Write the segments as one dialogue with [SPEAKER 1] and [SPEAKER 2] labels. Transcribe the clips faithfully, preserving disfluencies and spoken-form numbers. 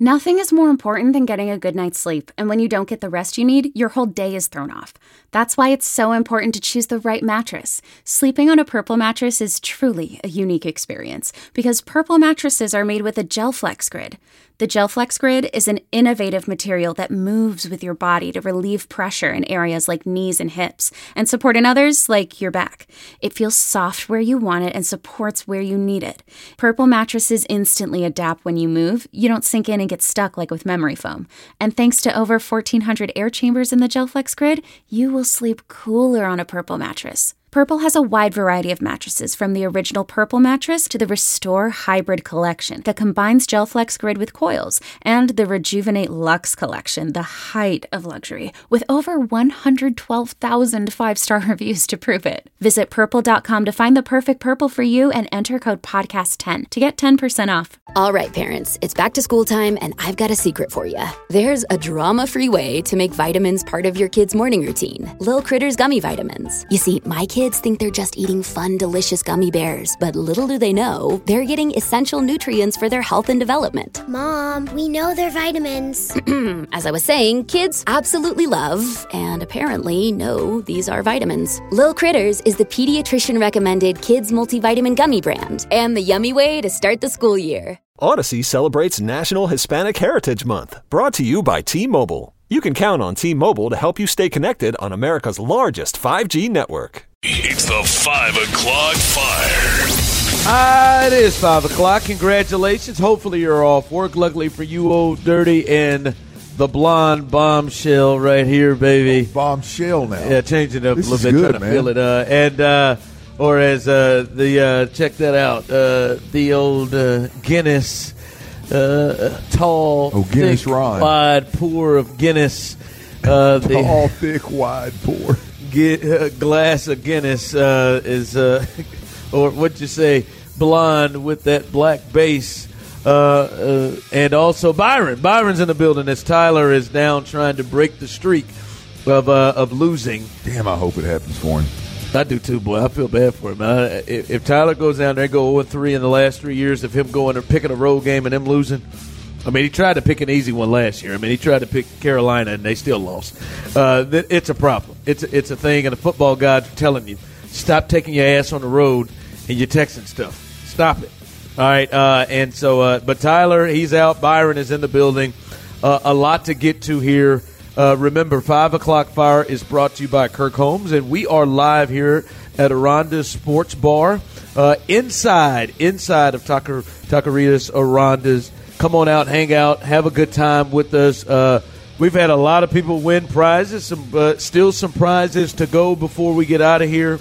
[SPEAKER 1] Nothing is more important than getting a good night's sleep, and when you don't get the rest you need, your whole day is thrown off. That's why it's so important to choose the right mattress. Sleeping on a Purple mattress is truly a unique experience, because Purple mattresses are made with a GelFlex Grid. The GelFlex Grid is an innovative material that moves with your body to relieve pressure in areas like knees and hips, and support in others like your back. It feels soft where you want it and supports where you need it. Purple mattresses instantly adapt when you move. You don't sink in and get stuck like with memory foam. And thanks to over fourteen hundred air chambers in the GelFlex Grid, you will sleep cooler on a Purple mattress. Purple has a wide variety of mattresses, from the original Purple mattress to the Restore Hybrid collection that combines GelFlex Grid with coils, and the Rejuvenate Luxe collection, the height of luxury, with over one hundred twelve thousand five-star reviews to prove it. Visit purple dot com to find the perfect Purple for you and enter code podcast ten to get ten percent off.
[SPEAKER 2] All right, parents, it's back to school time, and I've got a secret for you. There's a drama-free way to make vitamins part of your kid's morning routine. Lil Critters Gummy Vitamins. You see, my kids Kids think they're just eating fun, delicious gummy bears, but little do they know, they're getting essential nutrients for their health and development.
[SPEAKER 3] Mom, we know they're vitamins.
[SPEAKER 2] As I was saying, kids absolutely love, and apparently know, these are vitamins. Lil Critters is the pediatrician-recommended kids multivitamin gummy brand, and the yummy way to start the school year.
[SPEAKER 4] Odyssey celebrates National Hispanic Heritage Month, brought to you by T-Mobile. You can count on T-Mobile to help you stay connected on America's largest five G network.
[SPEAKER 5] It's the five o'clock fire.
[SPEAKER 6] Ah, it is five o'clock. Congratulations. Hopefully you're off work. Luckily for you, Old Dirty and the blonde bombshell right here, baby.
[SPEAKER 7] Oh, bombshell now.
[SPEAKER 6] Yeah, changing it up
[SPEAKER 7] this
[SPEAKER 6] a little bit,
[SPEAKER 7] good,
[SPEAKER 6] trying to
[SPEAKER 7] man.
[SPEAKER 6] feel it. Uh, and uh, or as uh, the uh, check that out, uh, the old uh, Guinness, uh, tall,
[SPEAKER 7] oh, Guinness
[SPEAKER 6] thick,
[SPEAKER 7] rhyme.
[SPEAKER 6] wide pour of Guinness. Uh, the
[SPEAKER 7] tall, thick, wide pour.
[SPEAKER 6] Get a glass of Guinness uh, is, uh, or what'd you say, blonde with that black base. Uh, uh, and also Byron. Byron's in the building as Tyler is down trying to break the streak of uh, of losing.
[SPEAKER 7] Damn, I hope it happens for him.
[SPEAKER 6] I do too, boy. I feel bad for him. I, if, if Tyler goes down there and go oh and three in the last three years of him going or picking a road game and him losing, I mean, he tried to pick an easy one last year. I mean, he tried to pick Carolina, and they still lost. Uh, it's a problem. It's a, it's a thing, and the football gods are telling you, stop taking your ass on the road and you're texting stuff. Stop it. All right, uh, and so, uh, but Tyler, he's out. Byron is in the building. Uh, a lot to get to here. Uh, remember, five o'clock Fire is brought to you by Kirk Holmes, and we are live here at Aranda's Sports Bar, uh, inside, inside of Taquer, Taqueritas Aranda's. Come on out, hang out, have a good time with us. Uh, we've had a lot of people win prizes, some uh, still some prizes to go before we get out of here.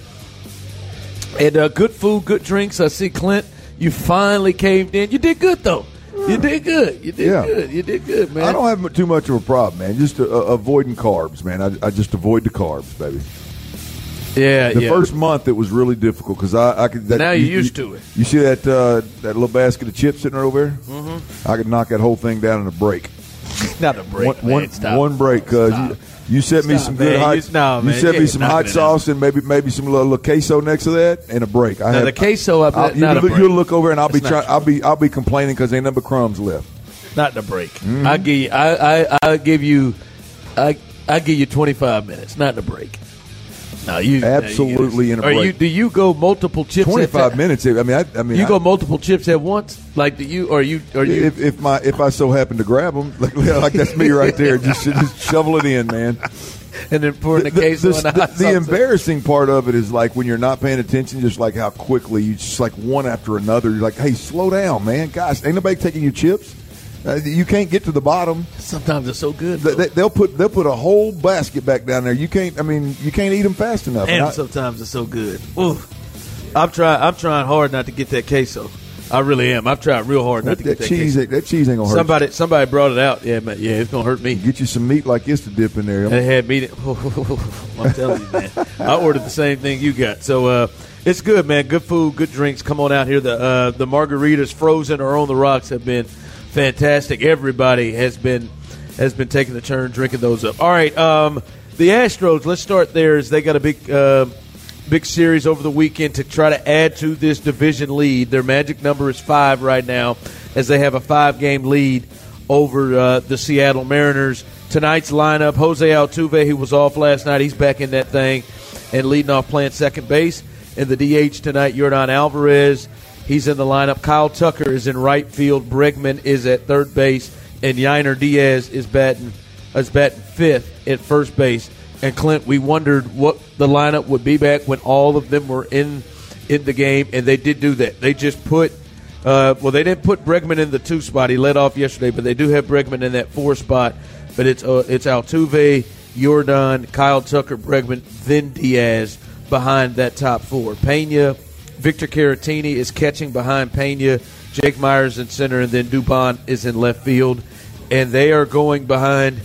[SPEAKER 6] And uh, good food, good drinks. I see Clint, you finally caved in. You did good, though. You did good. You did
[SPEAKER 7] yeah.
[SPEAKER 6] good. You did good, man.
[SPEAKER 7] I don't have too much of a problem, man. Just uh, avoiding carbs, man. I, I just avoid the carbs, baby.
[SPEAKER 6] Yeah,
[SPEAKER 7] the
[SPEAKER 6] yeah.
[SPEAKER 7] first month it was really difficult because I, I could. That,
[SPEAKER 6] now you're
[SPEAKER 7] you,
[SPEAKER 6] used
[SPEAKER 7] you,
[SPEAKER 6] to it.
[SPEAKER 7] You see that uh, that little basket of chips sitting over there?
[SPEAKER 6] Mm-hmm.
[SPEAKER 7] I could knock that whole thing down in a break.
[SPEAKER 6] Not a break,
[SPEAKER 7] one,
[SPEAKER 6] man.
[SPEAKER 7] One,
[SPEAKER 6] Stop.
[SPEAKER 7] one break, cuz you, you set me
[SPEAKER 6] Stop,
[SPEAKER 7] some good
[SPEAKER 6] man.
[SPEAKER 7] hot.
[SPEAKER 6] You, no,
[SPEAKER 7] you
[SPEAKER 6] man.
[SPEAKER 7] set
[SPEAKER 6] Yeah,
[SPEAKER 7] me some hot sauce and maybe maybe some little, little queso next to that and a break. I
[SPEAKER 6] now
[SPEAKER 7] had,
[SPEAKER 6] the queso, I,
[SPEAKER 7] I'll,
[SPEAKER 6] not
[SPEAKER 7] you,
[SPEAKER 6] a break.
[SPEAKER 7] You'll look over and I'll
[SPEAKER 6] That's
[SPEAKER 7] be trying. I'll be I'll be complaining because ain't number crumbs left.
[SPEAKER 6] Not the break.
[SPEAKER 7] Mm-hmm.
[SPEAKER 6] I give you. I I I give you. I I give you twenty-five minutes. Not the break. No, you
[SPEAKER 7] absolutely
[SPEAKER 6] you,
[SPEAKER 7] in a
[SPEAKER 6] break.
[SPEAKER 7] break.
[SPEAKER 6] You, do you go multiple chips?
[SPEAKER 7] Twenty-five
[SPEAKER 6] at
[SPEAKER 7] minutes. I mean, I, I mean,
[SPEAKER 6] you
[SPEAKER 7] I,
[SPEAKER 6] go multiple chips at once. Like do you or you or you?
[SPEAKER 7] If, if my if I so happen to grab them, like, like that's me right there. Just just shovel it in, man.
[SPEAKER 6] And then pouring the, the queso
[SPEAKER 7] the,
[SPEAKER 6] and the hot
[SPEAKER 7] the, the embarrassing part of it is like when you're not paying attention, just like how quickly you just like one after another. You're like, hey, slow down, man. Gosh, ain't nobody taking your chips. Uh, you can't get to the bottom.
[SPEAKER 6] Sometimes it's so good.
[SPEAKER 7] They, they'll put they'll put a whole basket back down there. You can't. I mean, you can't eat them fast enough.
[SPEAKER 6] And
[SPEAKER 7] I,
[SPEAKER 6] sometimes it's so good. Ooh. I'm trying. I'm trying hard not to get that queso. I really am. I've tried real hard not
[SPEAKER 7] that,
[SPEAKER 6] to get
[SPEAKER 7] that
[SPEAKER 6] that
[SPEAKER 7] cheese.
[SPEAKER 6] queso.
[SPEAKER 7] That cheese ain't gonna hurt.
[SPEAKER 6] Somebody,
[SPEAKER 7] you.
[SPEAKER 6] somebody brought it out. Yeah, man, yeah, it's gonna hurt me.
[SPEAKER 7] Get you some meat like this to dip in there.
[SPEAKER 6] They had meat. I'm telling you, man. I ordered the same thing you got. So uh, it's good, man. Good food, good drinks. Come on out here. The uh, the margaritas, frozen or on the rocks, have been fantastic. Everybody has been has been taking a turn drinking those up. All right, um, the Astros. Let's start there. As they got a big uh, big series over the weekend to try to add to this division lead. Their magic number is five right now, as they have a five game lead over uh, the Seattle Mariners. Tonight's lineup, Jose Altuve, who was off last night, he's back in that thing and leading off playing second base. In the D H tonight, Yordan Alvarez, he's in the lineup. Kyle Tucker is in right field. Bregman is at third base. And Yainer Diaz is batting, is batting fifth at first base. And, Clint, we wondered what the lineup would be back when all of them were in in the game, and they did do that. They just put uh, – well, they didn't put Bregman in the two spot. He led off yesterday, but they do have Bregman in that four spot. But it's uh, it's Altuve, Yordan, Kyle Tucker, Bregman, then Diaz behind that top four. Pena, Victor Caratini is catching behind Pena. Jake Myers in center, and then Dubon is in left field. And they are going behind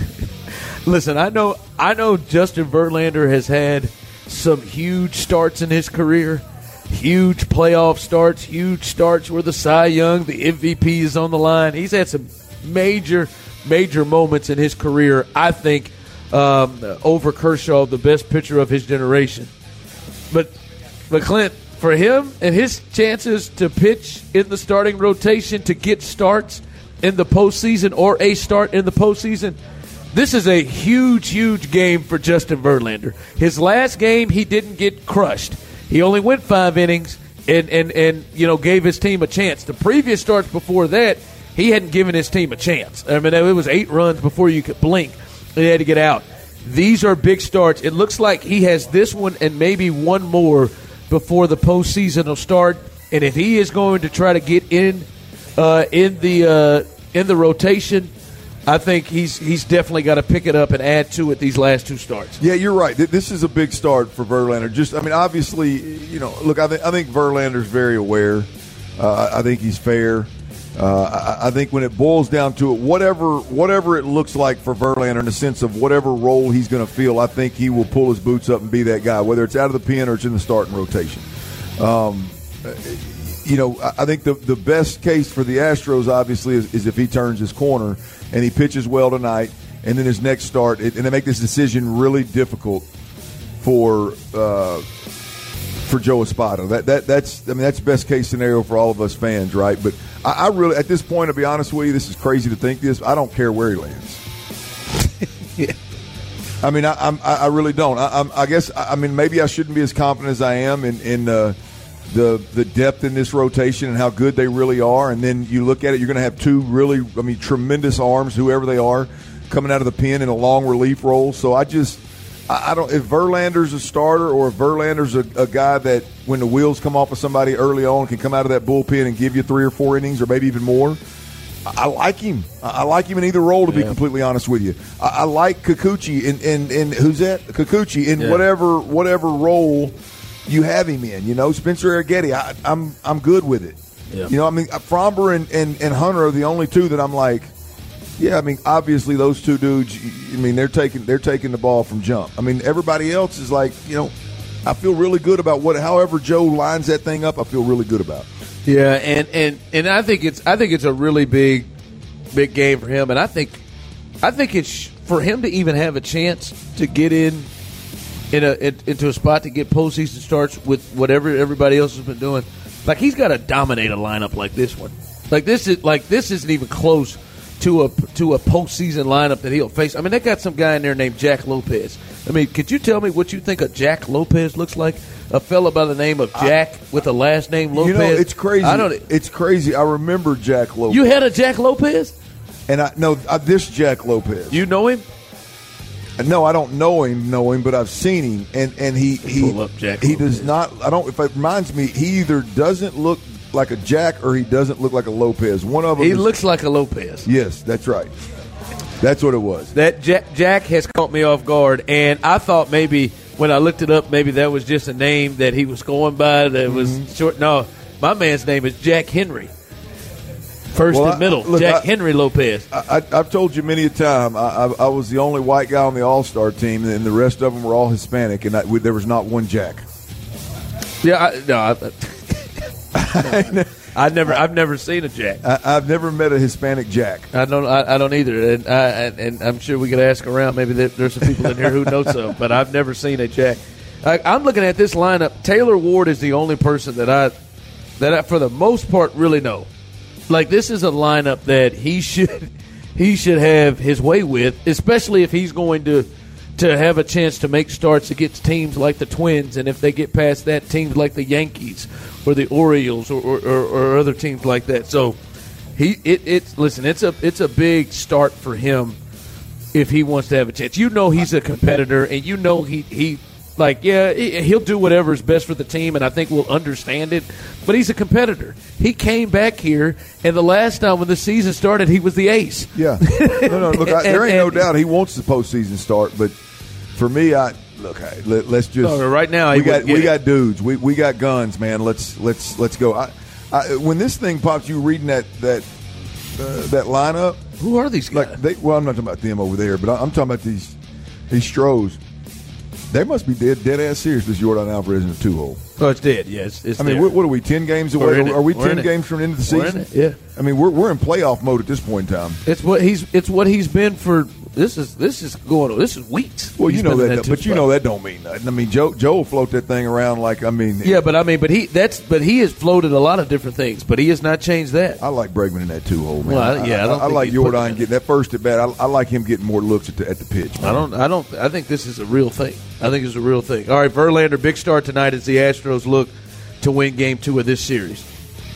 [SPEAKER 6] – listen, I know I know Justin Verlander has had some huge starts in his career, huge playoff starts, huge starts where the Cy Young, the M V P is on the line. He's had some major, major moments in his career, I think, um, over Kershaw, the best pitcher of his generation. But, but Clint, for him and his chances to pitch in the starting rotation, to get starts in the postseason or a start in the postseason, this is a huge, huge game for Justin Verlander. His last game, he didn't get crushed. He only went five innings and, and, and you know, gave his team a chance. The previous starts before that, he hadn't given his team a chance. I mean, it was eight runs before you could blink. He had to get out. These are big starts. It looks like he has this one and maybe one more before the postseason will start. And if he is going to try to get in uh, in the uh, in the rotation, I think he's he's definitely got to pick it up and add to it these last two starts.
[SPEAKER 7] Yeah, you're right. This is a big start for Verlander. Just, I mean, obviously, you know, look, I, th- I think Verlander's very aware. Uh, I think he's fair. Uh, I, I think when it boils down to it, whatever whatever it looks like for Verlander in the sense of whatever role he's going to fill, I think he will pull his boots up and be that guy, whether it's out of the pen or it's in the starting rotation. Um, you know, I think the the best case for the Astros, obviously, is, is if he turns his corner and he pitches well tonight, and then his next start, and they make this decision really difficult for uh, for Joe Espada. That that that's I mean that's best case scenario for all of us fans, right? But I, I really, at this point, to be honest with you, this is crazy to think this. I don't care where he lands. yeah. I mean, I I'm, I really don't. I, I'm, I guess I mean maybe I shouldn't be as confident as I am in in uh, the the depth in this rotation and how good they really are. And then you look at it, you're going to have two really, I mean, tremendous arms, whoever they are, coming out of the pen in a long relief role. So I just, I, I don't. If Verlander's a starter or if Verlander's a, a guy that when the wheels come off of somebody early on can come out of that bullpen and give you three or four innings or maybe even more, I, I like him. I, I like him in either role. To yeah. be completely honest with you, I, I like Kikuchi in, in, in who's that? Kikuchi in yeah. whatever whatever role you have him in, you know, Spencer Arrighetti, I, I'm I'm good with it. Yeah. You know, I mean, Fromber and, and, and Hunter are the only two that I'm like, yeah, I mean, obviously those two dudes, I mean, they're taking they're taking the ball from jump. I mean, everybody else is like, you know, I feel really good about what, however Joe lines that thing up, I feel really good about.
[SPEAKER 6] Yeah, and, and, and I think it's I think it's a really big big game for him, and I think I think it's for him to even have a chance to get in. In a, in, into a spot to get postseason starts with whatever everybody else has been doing, like he's got to dominate a lineup like this one. Like this is like this isn't even close to a to a postseason lineup that he'll face. I mean, they got some guy in there named Jack Lopez. I mean, could you tell me what you think a Jack Lopez looks like? A fella by the name of Jack I, with a last name Lopez.
[SPEAKER 7] You know, it's crazy.
[SPEAKER 6] I don't.
[SPEAKER 7] It's crazy. I remember Jack Lopez.
[SPEAKER 6] You had a Jack Lopez,
[SPEAKER 7] and I no uh, this Jack Lopez.
[SPEAKER 6] You know him?
[SPEAKER 7] No, I don't know him, know him, but I've seen him, and, and he he,
[SPEAKER 6] Pull up Jack
[SPEAKER 7] he
[SPEAKER 6] Lopez.
[SPEAKER 7] does not. I don't. If it reminds me, he either doesn't look like a Jack or he doesn't look like a Lopez. One of them.
[SPEAKER 6] He
[SPEAKER 7] is,
[SPEAKER 6] looks like a Lopez.
[SPEAKER 7] Yes, that's right. That's what it was.
[SPEAKER 6] That Jack, Jack has caught me off guard, and I thought maybe when I looked it up, maybe that was just a name that he was going by that was mm-hmm. short. No, my man's name is Jack Henry. First
[SPEAKER 7] well,
[SPEAKER 6] and middle,
[SPEAKER 7] I, look,
[SPEAKER 6] Jack
[SPEAKER 7] I,
[SPEAKER 6] Henry Lopez.
[SPEAKER 7] I, I, I've told you many a time, I, I, I was the only white guy on the All-Star team, and the rest of them were all Hispanic, and I, we, there was not one Jack.
[SPEAKER 6] Yeah, I, no, I, I never, I've never seen a Jack.
[SPEAKER 7] I, I've never met a Hispanic Jack.
[SPEAKER 6] I don't, I, I don't either, and, I, and I'm sure we could ask around. Maybe there, there's some people in here who know some, but I've never seen a Jack. I, I'm looking at this lineup. Taylor Ward is the only person that I, that I, for the most part, really know. Like, this is a lineup that he should he should have his way with, especially if he's going to to have a chance to make starts against teams like the Twins, and if they get past that, teams like the Yankees or the Orioles or, or, or, or other teams like that. So he it, it's listen, it's a it's a big start for him if he wants to have a chance. You know he's a competitor, and you know he he like yeah he'll do whatever is best for the team, and I think we'll understand it. But he's a competitor. He came back here, and the last time when the season started, he was the ace.
[SPEAKER 7] Yeah, no, no. Look, I, there ain't
[SPEAKER 6] and,
[SPEAKER 7] no doubt he wants the postseason start, but for me, I look. I, let, let's just
[SPEAKER 6] no, right now
[SPEAKER 7] we got we
[SPEAKER 6] it.
[SPEAKER 7] got dudes. We we got guns, man. Let's let's let's go. I, I, when this thing pops, you reading that that uh, that lineup.
[SPEAKER 6] Who are these guys?
[SPEAKER 7] Like they, well, I'm not talking about them over there, but I'm talking about these these Stros. They must be dead dead ass serious. This Jordan Alvarez in the two hole.
[SPEAKER 6] Oh, it's dead. Yes, it's
[SPEAKER 7] I mean,
[SPEAKER 6] there.
[SPEAKER 7] what are we? Ten games away? Are we ten games from the end of the
[SPEAKER 6] we're
[SPEAKER 7] season?
[SPEAKER 6] In it. Yeah.
[SPEAKER 7] I mean, we're we're in playoff mode at this point in time.
[SPEAKER 6] It's what he's. It's what he's been for. This is this is going. This is weeks.
[SPEAKER 7] Well,
[SPEAKER 6] he's
[SPEAKER 7] you know that,
[SPEAKER 6] that
[SPEAKER 7] but you
[SPEAKER 6] spot.
[SPEAKER 7] know that don't mean nothing. I mean, Joe Joe will float that thing around like I mean.
[SPEAKER 6] Yeah, but I mean, but he that's but he has floated a lot of different things, but he has not changed that.
[SPEAKER 7] I like Bregman in that two hole, man.
[SPEAKER 6] Well, I, yeah, I, don't
[SPEAKER 7] I, I
[SPEAKER 6] think
[SPEAKER 7] like
[SPEAKER 6] he'd put him
[SPEAKER 7] Jordan
[SPEAKER 6] in.
[SPEAKER 7] getting that first at bat. I, I like him getting more looks at the at the pitch. Man.
[SPEAKER 6] I don't. I don't. I think this is a real thing. I think it's a real thing. All right, Verlander, big start tonight as the Astros look to win Game Two of this series.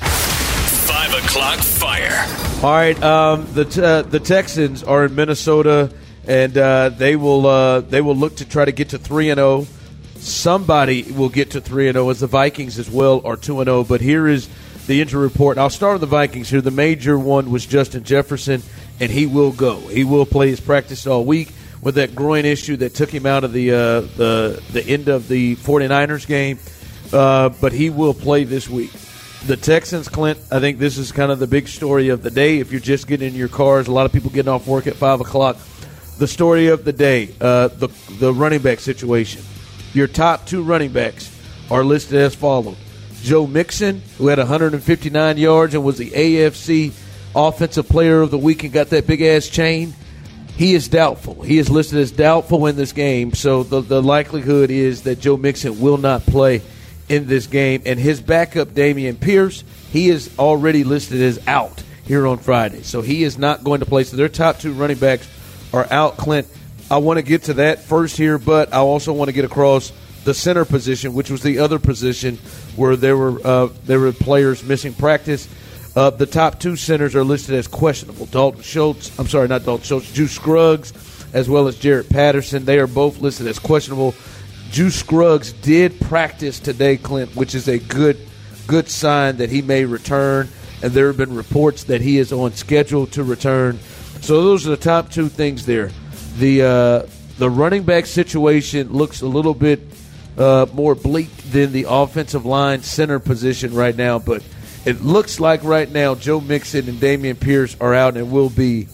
[SPEAKER 5] Five o'clock fire.
[SPEAKER 6] All right, um, the t- uh, the Texans are in Minnesota, and uh, they will uh, they will look to try to get to three and zero. Somebody will get to three and zero, as the Vikings as well are two and zero. But here is the injury report. And I'll start with the Vikings here. The major one was Justin Jefferson, and he will go. He will play his practice all week with that groin issue that took him out of the uh, the the end of the 49ers game. Uh, but he will play this week. The Texans, Clint, I think this is kind of the big story of the day. If you're just getting in your cars, a lot of people getting off work at five o'clock. The story of the day, uh, the the running back situation. Your top two running backs are listed as follows. Joe Mixon, who had one hundred fifty-nine yards and was the A F C Offensive Player of the Week and got that big-ass chain. He is doubtful. He is listed as doubtful in this game, so the, the likelihood is that Joe Mixon will not play in this game. And his backup, Dameon Pierce, he is already listed as out here on Friday, so he is not going to play. So their top two running backs are out, Clint. I want to get to that first here, but I also want to get across the center position, which was the other position where there were uh, there were players missing practice. Uh, the top two centers are listed as questionable. Dalton Schultz, I'm sorry, not Dalton Schultz, Juice Scruggs, as well as Jarrett Patterson. They are both listed as questionable. Juice Scruggs did practice today, Clint, which is a good good sign that he may return, and there have been reports that he is on schedule to return. So those are the top two things there. The uh, the running back situation looks a little bit uh, more bleak than the offensive line center position right now, but it looks like right now Joe Mixon and Dameon Pierce are out, and it will be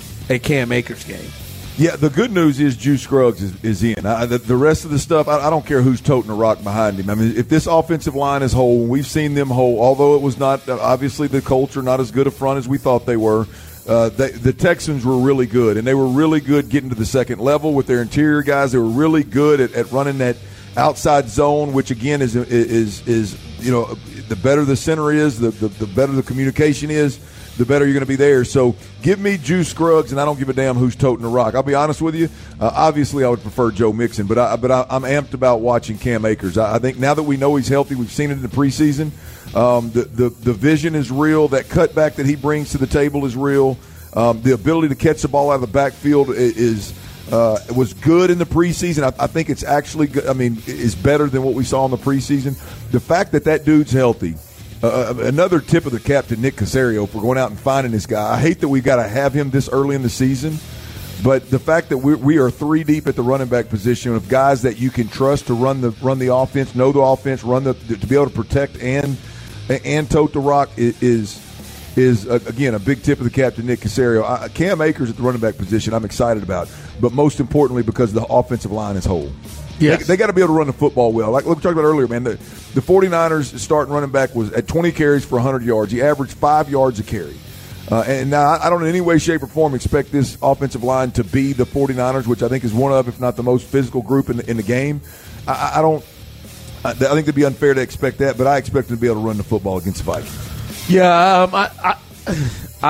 [SPEAKER 6] a Cam Akers game.
[SPEAKER 7] Yeah, the good news is Juice Scruggs is, is in. I, the, the rest of the stuff, I, I don't care who's toting the rock behind him. I mean, if this offensive line is whole, we've seen them whole, although it was not, uh, obviously the Colts are not as good a front as we thought they were. Uh, they, the Texans were really good, and they were really good getting to the second level with their interior guys. They were really good at, at running that outside zone, which, again, is, is, is you know, the better the center is, the, the, the better the communication is, the better you're going to be there. So give me Juice Scruggs, and I don't give a damn who's toting the rock. I'll be honest with you. Uh, obviously, I would prefer Joe Mixon, but I, but I, I'm amped about watching Cam Akers. I, I think now that we know he's healthy, we've seen it in the preseason. Um, the, the the vision is real. That cutback that he brings to the table is real. Um, the ability to catch the ball out of the backfield is uh, was good in the preseason. I, I think it's actually good. I mean, is better than what we saw in the preseason. The fact that that dude's healthy. Uh, another tip of the cap to Nick Caserio for going out and finding this guy. I hate that we've got to have him this early in the season, but the fact that we we are three deep at the running back position of guys that you can trust to run the run the offense, know the offense, run the to be able to protect and and tote the rock is is uh, again a big tip of the cap to Nick Caserio. I, Cam Akers at the running back position, I'm excited about, but most importantly because the offensive line is whole.
[SPEAKER 6] Yes.
[SPEAKER 7] They, they got to be able to run the football well. Like we talked about earlier, man, the, the 49ers starting running back was at twenty carries for one hundred yards. He averaged five yards a carry. Uh, and now I don't in any way, shape, or form expect this offensive line to be the 49ers, which I think is one of, if not the most physical group in the, in the game. I, I don't – I think it'd be unfair to expect that, but I expect them to be able to run the football against the Vikings.
[SPEAKER 6] Yeah, um, I, I, I,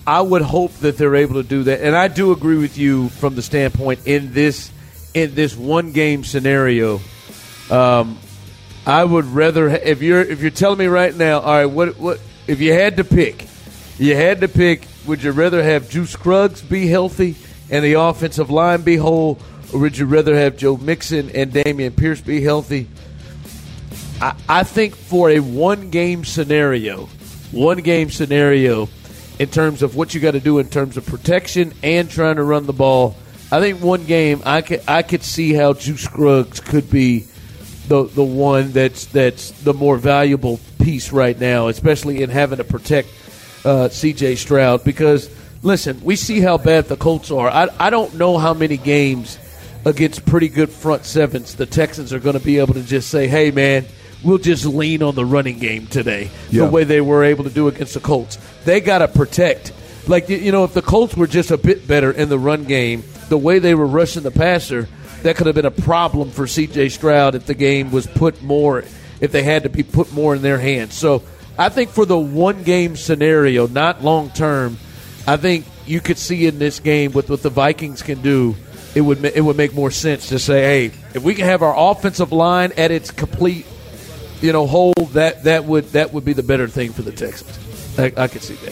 [SPEAKER 6] I would hope that they're able to do that. And I do agree with you from the standpoint in this in this one game scenario. Um, I would rather if you're if you're telling me right now, all right, what what if you had to pick, you had to pick, would you rather have Juice Scruggs be healthy and the offensive line be whole, or would you rather have Joe Mixon and Dameon Pierce be healthy? I, I think for a one game scenario, one game scenario. In terms of what you got to do in terms of protection and trying to run the ball, I think one game I could I could see how Juice Scruggs could be the the one that's that's the more valuable piece right now, especially in having to protect uh, C J Stroud. Because listen, we see how bad the Colts are. I I don't know how many games against pretty good front sevens the Texans are going to be able to just say, hey man, we'll just lean on the running game today, yeah. the way they were able to do against the Colts. They got to protect. Like, you know, if the Colts were just a bit better in the run game, the way they were rushing the passer, that could have been a problem for C J Stroud if the game was put more, if they had to be put more in their hands. So I think for the one-game scenario, not long-term, I think you could see in this game with what the Vikings can do, it would it would make more sense to say, hey, if we can have our offensive line at its complete you know, hold that that would that would be the better thing for the Texans. I, I could see that.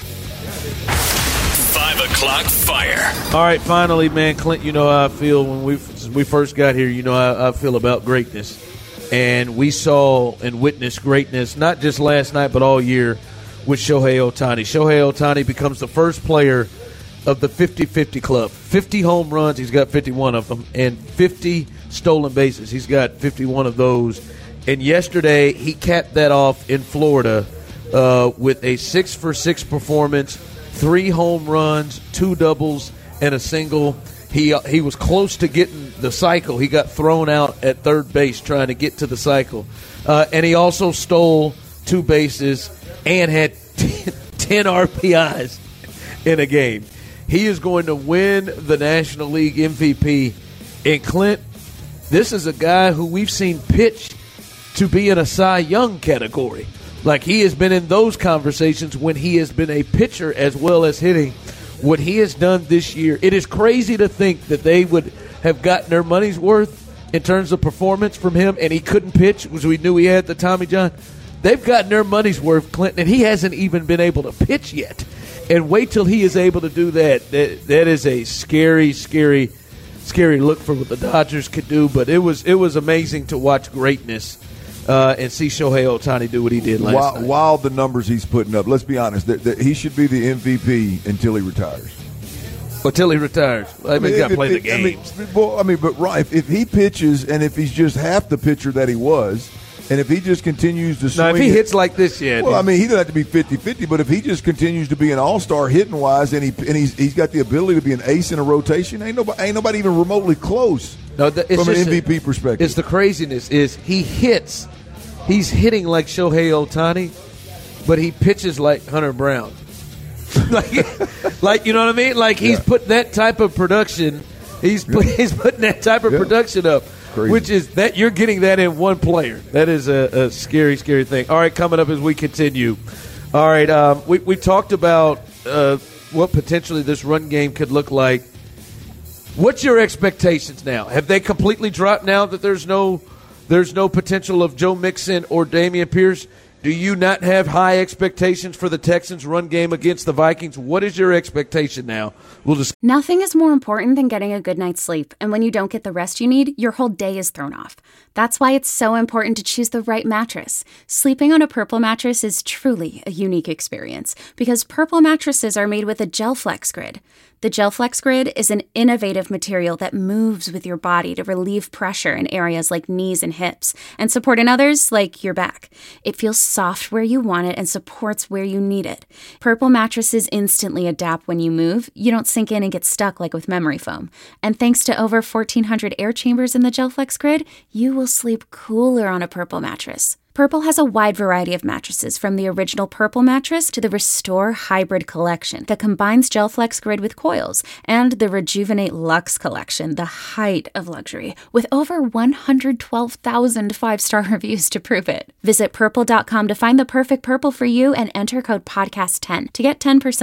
[SPEAKER 5] Five o'clock fire.
[SPEAKER 6] All right, finally, man, Clint. You know how I feel when we we first got here. You know how I feel about greatness, and we saw and witnessed greatness not just last night but all year with Shohei Ohtani. Shohei Ohtani becomes the first player of the fifty-fifty club. fifty home runs, he's got fifty-one of them, and fifty stolen bases, he's got fifty-one of those. And yesterday, he capped that off in Florida uh, with a six for six performance, three home runs, two doubles, and a single. He he was close to getting the cycle. He got thrown out at third base trying to get to the cycle. Uh, and he also stole two bases and had ten R B Is in a game. He is going to win the National League M V P. And Clint, this is a guy who we've seen pitch to be in a Cy Young category. Like, he has been in those conversations when he has been a pitcher as well as hitting. What he has done this year, it is crazy to think that they would have gotten their money's worth in terms of performance from him, and he couldn't pitch, because we knew he had the Tommy John. They've gotten their money's worth, Clinton, and he hasn't even been able to pitch yet. And wait till he is able to do that. That, that is a scary, scary, scary look for what the Dodgers could do. But it was it was amazing to watch greatness uh, and see Shohei Ohtani do what he did last
[SPEAKER 7] while,
[SPEAKER 6] night.
[SPEAKER 7] While the numbers he's putting up, let's be honest, that, that he should be the M V P until he retires.
[SPEAKER 6] Until he retires. I mean, he's got to play the games.
[SPEAKER 7] I mean, well, I mean, but right, if, if he pitches and if he's just half the pitcher that he was, and if he just continues to swing.
[SPEAKER 6] Now, if he
[SPEAKER 7] it,
[SPEAKER 6] hits like this, yeah.
[SPEAKER 7] Well, I mean, he doesn't have to be fifty-fifty, but if he just continues to be an all-star hitting-wise and, he, and he's he's got the ability to be an ace in a rotation, ain't nobody, ain't nobody even remotely close
[SPEAKER 6] no, the, it's
[SPEAKER 7] from an
[SPEAKER 6] just
[SPEAKER 7] M V P
[SPEAKER 6] a,
[SPEAKER 7] perspective.
[SPEAKER 6] It's the craziness is he hits. He's hitting like Shohei Ohtani, but he pitches like Hunter Brown. like, like, you know what I mean? Like, he's yeah. put that type of production. He's put, he's putting that type of yeah. production up. Crazy. Which is that you're getting that in one player. That is a, a scary, scary thing. All right, coming up as we continue. All right, um, we we talked about uh, what potentially this run game could look like. What's your expectations now? Have they completely dropped now that there's no there's no potential of Joe Mixon or Dameon Pierce? Do you not have high expectations for the Texans' run game against the Vikings? What is your expectation now? We'll just
[SPEAKER 1] Nothing is more important than getting a good night's sleep. And when you don't get the rest you need, your whole day is thrown off. That's why it's so important to choose the right mattress. Sleeping on a Purple mattress is truly a unique experience because Purple mattresses are made with a GelFlex Grid. The GelFlex Grid is an innovative material that moves with your body to relieve pressure in areas like knees and hips and support in others like your back. It feels soft where you want it and supports where you need it. Purple mattresses instantly adapt when you move. You don't sink in and get stuck like with memory foam. And thanks to over fourteen hundred air chambers in the GelFlex Grid, you will sleep cooler on a Purple mattress. Purple has a wide variety of mattresses, from the original Purple mattress to the Restore Hybrid collection that combines GelFlex Grid with coils, and the Rejuvenate Luxe collection, the height of luxury, with over one hundred twelve thousand five-star reviews to prove it. Visit purple dot com to find the perfect Purple for you and enter code podcast ten to get ten percent off.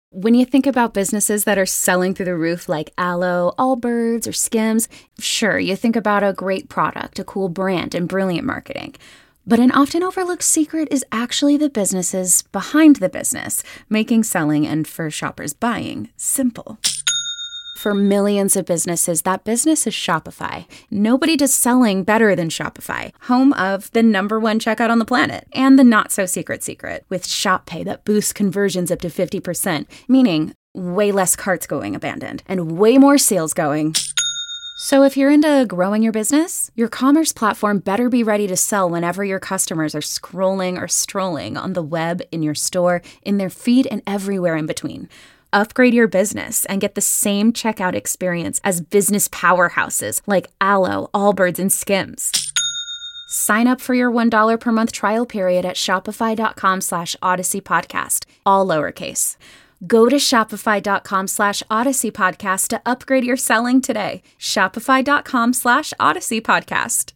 [SPEAKER 1] When you think about businesses that are selling through the roof like Aloe, Allbirds, or Skims, sure, you think about a great product, a cool brand, and brilliant marketing. But an often overlooked secret is actually the businesses behind the business, making selling and, for shoppers, buying simple. For millions of businesses, that business is Shopify. Nobody does selling better than Shopify, home of the number one checkout on the planet, and the not-so-secret secret, with Shop Pay that boosts conversions up to fifty percent, meaning way less carts going abandoned, and way more sales going. So if you're into growing your business, your commerce platform better be ready to sell whenever your customers are scrolling or strolling on the web, in your store, in their feed, and everywhere in between. Upgrade your business and get the same checkout experience as business powerhouses like Aloe, Allbirds, and Skims. Sign up for your one dollar per month trial period at shopify.com slash Odyssey Podcast, all lowercase. Go to shopify.com slash Odyssey Podcast to upgrade your selling today. Shopify.com slash Odyssey Podcast.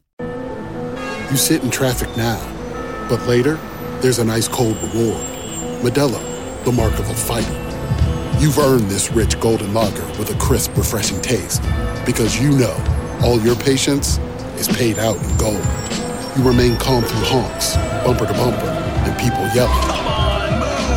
[SPEAKER 8] You sit in traffic now, but later, there's an ice cold reward. Modelo, the mark of a fighter. You've earned this rich golden lager with a crisp, refreshing taste. Because you know, all your patience is paid out in gold. You remain calm through honks, bumper to bumper, and people yelling. Come on,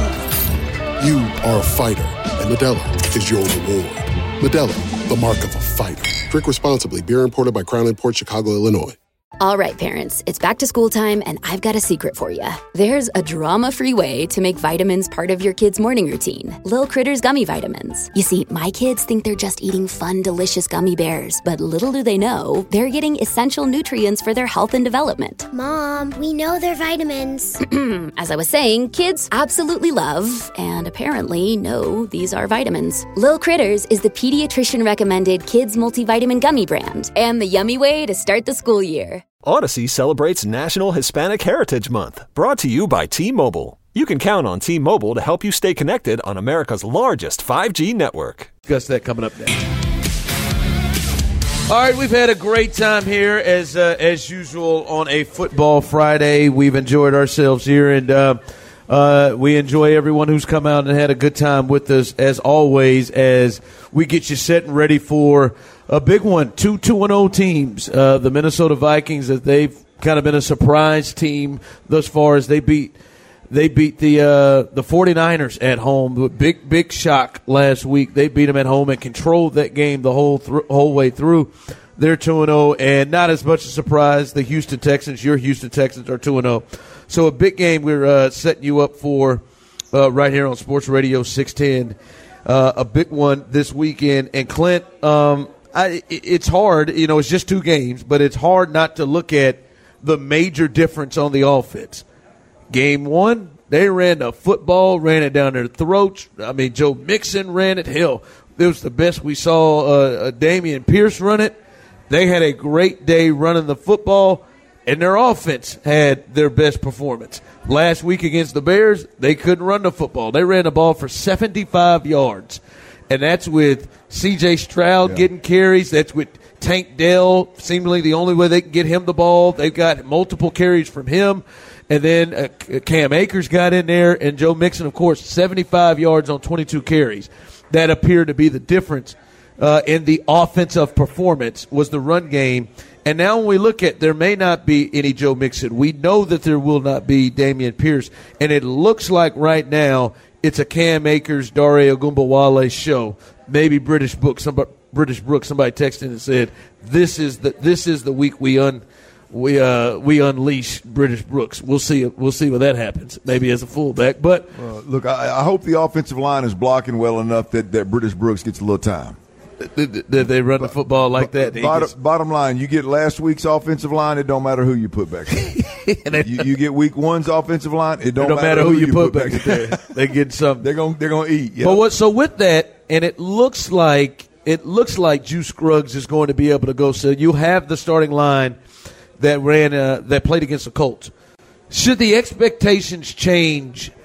[SPEAKER 8] move! You are a fighter, and Modelo is your reward. Modelo, the mark of a fighter. Drink responsibly. Beer imported by Crown Imports, Chicago, Illinois.
[SPEAKER 2] All right, parents, it's back to school time, and I've got a secret for you. There's a drama-free way to make vitamins part of your kids' morning routine. Lil Critters Gummy Vitamins. You see, my kids think they're just eating fun, delicious gummy bears, but little do they know, they're getting essential nutrients for their health and development.
[SPEAKER 3] Mom, we know they're vitamins.
[SPEAKER 2] As I was saying, kids absolutely love, and apparently know, these are vitamins. Lil Critters is the pediatrician-recommended kids multivitamin gummy brand, and the yummy way to start the school year.
[SPEAKER 4] Odyssey celebrates National Hispanic Heritage Month, brought to you by T-Mobile. You can count on T-Mobile to help you stay connected on America's largest five G network.
[SPEAKER 6] Discuss that coming up next. All right, we've had a great time here as uh, as usual on a Football Friday. We've enjoyed ourselves here, and uh, uh, we enjoy everyone who's come out and had a good time with us, as always, as we get you set and ready for a big one. Two two and oh teams. Uh, the Minnesota Vikings, that they've kind of been a surprise team thus far, as they beat they beat the uh, the 49ers at home. Big big shock last week. They beat them at home and controlled that game the whole th- whole way through. They're two and oh, and not as much a surprise. The Houston Texans, your Houston Texans, are two and oh. So a big game we're uh, setting you up for uh, right here on Sports Radio six ten. Uh, a big one this weekend. And Clint, um, I, it's hard, you know, it's just two games, but it's hard not to look at the major difference on the offense. Game one, they ran the football, ran it down their throats. I mean, Joe Mixon ran it. Hell, it was the best we saw uh, Dameon Pierce run it. They had a great day running the football, and their offense had their best performance. Last week against the Bears, they couldn't run the football. They ran the ball for seventy-five yards. And that's with C J Stroud yeah. getting carries. That's with Tank Dell, seemingly the only way they can get him the ball. They've got multiple carries from him. And then uh, Cam Akers got in there. And Joe Mixon, of course, seventy-five yards on twenty-two carries. That appeared to be the difference uh, in the offensive performance, was the run game. And now when we look at, there may not be any Joe Mixon. We know that there will not be Dameon Pierce. And it looks like right now it's a Cam Akers, Dare Ogunbowale show. Maybe British Book, somebody, British Brook, somebody texted and said, "This is the this is the week we un we uh we unleash British Brooks." We'll see. We'll see when that happens. Maybe as a fullback, but
[SPEAKER 7] uh, look, I, I hope the offensive line is blocking well enough that, that British Brooks gets a little time.
[SPEAKER 6] Did they run the football like that?
[SPEAKER 7] Bottom, bottom line, you get last week's offensive line, it don't matter who you put back there. you, you get week one's offensive line, it don't,
[SPEAKER 6] it don't
[SPEAKER 7] matter,
[SPEAKER 6] matter who,
[SPEAKER 7] who
[SPEAKER 6] you,
[SPEAKER 7] you
[SPEAKER 6] put,
[SPEAKER 7] put
[SPEAKER 6] back there. They get something.
[SPEAKER 7] They're gonna they're gonna eat. Yep.
[SPEAKER 6] But what? So with that, and it looks like it looks like Juice Scruggs is going to be able to go. So you have the starting line that ran uh, that played against the Colts. Should the expectations change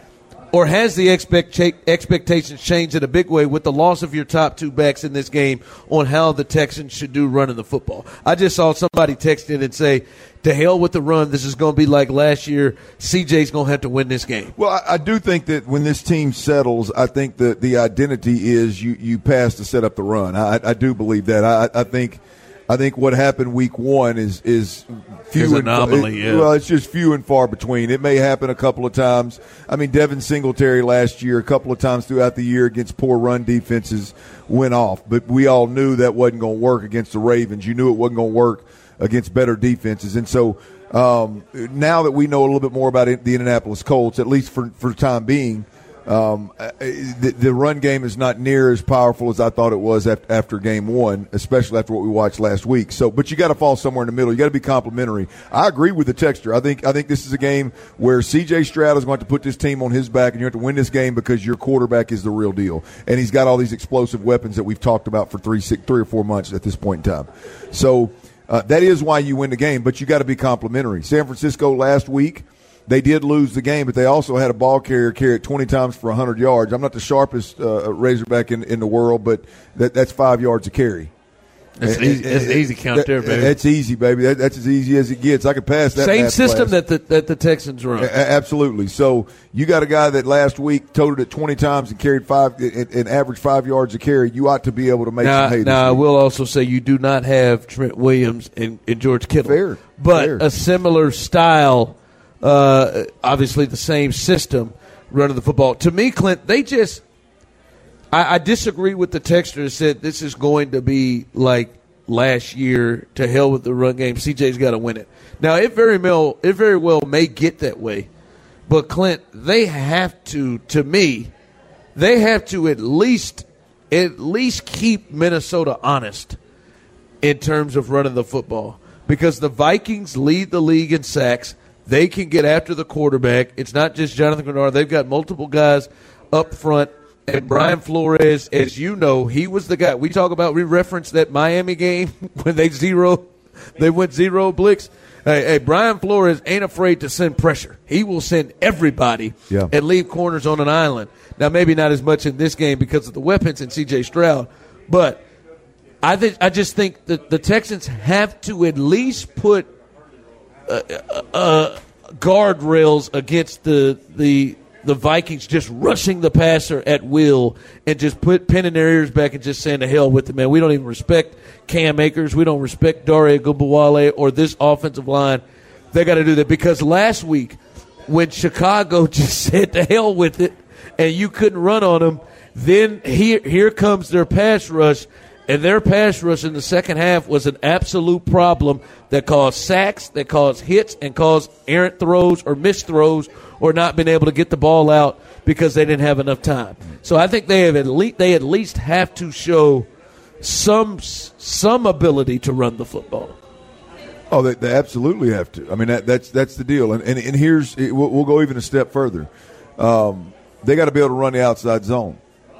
[SPEAKER 6] or has the expect expectations changed in a big way with the loss of your top two backs in this game on how the Texans should do running the football? I just saw somebody text in and say, to hell with the run. This is going to be like last year. C J's going to have to win this game.
[SPEAKER 7] Well, I, I do think that when this team settles, I think that the identity is you, you pass to set up the run. I, I do believe that. I, I think I think what happened week one is is few
[SPEAKER 6] There's
[SPEAKER 7] and
[SPEAKER 6] anomaly,
[SPEAKER 7] it,
[SPEAKER 6] yeah.
[SPEAKER 7] Well, it's just few and far between. It may happen a couple of times. I mean, Devin Singletary last year, a couple of times throughout the year against poor run defenses, went off. But we all knew that wasn't going to work against the Ravens. You knew it wasn't going to work against better defenses. And so um, now that we know a little bit more about it, the Indianapolis Colts, at least for, for the time being, um, the, the run game is not near as powerful as I thought it was after, after game one, especially after what we watched last week. So, but you got to fall somewhere in the middle. You got to be complimentary. I agree with the texture. I think I think this is a game where C J Stroud is going to put this team on his back, and you have to win this game because your quarterback is the real deal, and he's got all these explosive weapons that we've talked about for three, six, three or four months at this point in time. So. Uh, that is why you win the game, but you got to be complimentary. San Francisco last week, they did lose the game, but they also had a ball carrier carry it twenty times for one hundred yards. I'm not the sharpest uh, Razorback in, in the world, but that, that's five yards a carry.
[SPEAKER 6] That's an easy, that's an easy count
[SPEAKER 7] that,
[SPEAKER 6] there, baby.
[SPEAKER 7] That's easy, baby. That, that's as easy as it gets. I could pass that.
[SPEAKER 6] Same system
[SPEAKER 7] class.
[SPEAKER 6] that the, that the Texans run.
[SPEAKER 7] A- absolutely. So you got a guy that last week totaled it twenty times and carried five, and, and averaged five yards a carry. You ought to be able to make
[SPEAKER 6] now,
[SPEAKER 7] some hay.
[SPEAKER 6] Now, I will also say you do not have Trent Williams and, and George Kittle.
[SPEAKER 7] Fair.
[SPEAKER 6] But
[SPEAKER 7] Fair.
[SPEAKER 6] a similar style, uh, obviously the same system running the football. To me, Clint, they just – I disagree with the texter that said this is going to be like – last year, to hell with the run game. C J's got to win it. Now, it very well, it very well may get that way, but Clint, they have to. To me, they have to at least, at least keep Minnesota honest in terms of running the football, because the Vikings lead the league in sacks. They can get after the quarterback. It's not just Jonathan Grenard. They've got multiple guys up front. And Brian Flores, as you know, he was the guy. We talk about, we reference that Miami game when they zero, they went zero blitz. Hey, hey, Brian Flores ain't afraid to send pressure. He will send everybody
[SPEAKER 7] yeah.
[SPEAKER 6] and leave corners on an island. Now, maybe not as much in this game because of the weapons and C J Stroud, but I think I just think that the Texans have to at least put uh, uh, guardrails against the the. the Vikings just rushing the passer at will and just put pin in their ears back and just saying to hell with it, man. We don't even respect Cam Akers. We don't respect Dare Ogunbowale or this offensive line. They got to do that, because last week when Chicago just said to hell with it and you couldn't run on them, then here, here comes their pass rush, and their pass rush in the second half was an absolute problem that caused sacks, that caused hits, and caused errant throws or missed throws, or not been able to get the ball out because they didn't have enough time. So I think they have at least they at least have to show some some ability to run the football.
[SPEAKER 7] Oh, they, they absolutely have to. I mean, that, that's that's the deal. And and, and here's we'll, we'll go even a step further. Um, they got to be able to run the outside zone.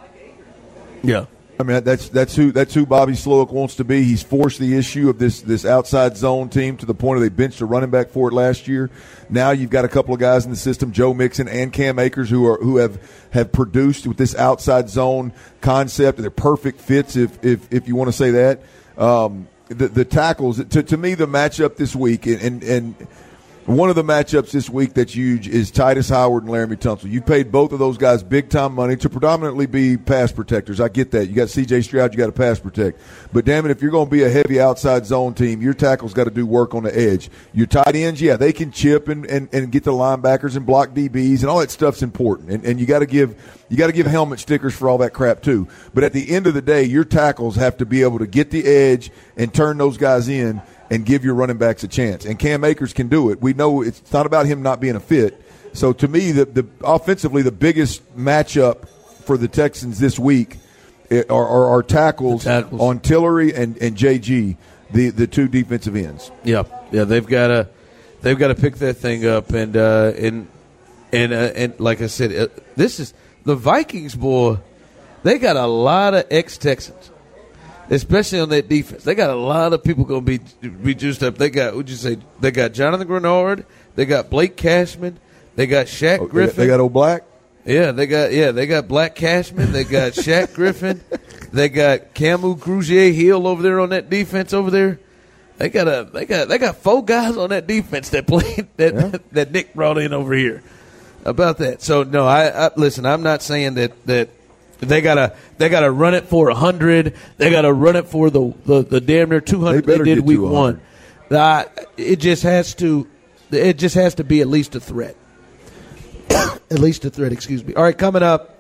[SPEAKER 6] Yeah.
[SPEAKER 7] I mean, that's that's who that's who Bobby Slowick wants to be. He's forced the issue of this this outside zone team to the point where they benched a running back for it last year. Now you've got a couple of guys in the system, Joe Mixon and Cam Akers, who are who have, have produced with this outside zone concept. They're perfect fits, if if, if you want to say that. Um, the the tackles, to to me, the matchup this week, and and. and one of the matchups this week that's huge is Titus Howard and Laramie Tunsil. You paid both of those guys big-time money to predominantly be pass protectors. I get that. You got C J Stroud, you got to pass protect. But, damn it, if you're going to be a heavy outside zone team, your tackles got to do work on the edge. Your tight ends, yeah, they can chip and, and, and get the linebackers and block D Bs, and all that stuff's important. And, and you got to give you got to give helmet stickers for all that crap too. But at the end of the day, your tackles have to be able to get the edge and turn those guys in and give your running backs a chance. And Cam Akers can do it. We know it's not about him not being a fit. So to me, the, the offensively, the biggest matchup for the Texans this week are, are our tackles, tackles on Tillery and, and J G, the, the two defensive ends.
[SPEAKER 6] Yeah, yeah, they've got to they've got to pick that thing up, and uh, and and uh, and like I said, uh, this is the Vikings, boy. They got a lot of ex-Texans, especially on that defense. They got a lot of people going to be be juiced up. They got, would you say, they got Jonathan Grenard, they got Blake Cashman, they got Shaq
[SPEAKER 7] oh,
[SPEAKER 6] Griffin.
[SPEAKER 7] They got, they got old Black.
[SPEAKER 6] Yeah, they got yeah they got Black Cashman, they got Shaq Griffin, they got Camu Cruzier Hill over there on that defense over there. They got a they got they got four guys on that defense that played that yeah. that Nick brought in over here. About that. So no, I, I listen. I'm not saying that that they gotta they gotta run it for a hundred. They gotta run it for the the, the damn near two hundred they, they did week one. Uh, it just has to it just has to be at least a threat. At least a threat. Excuse me. All right, coming up.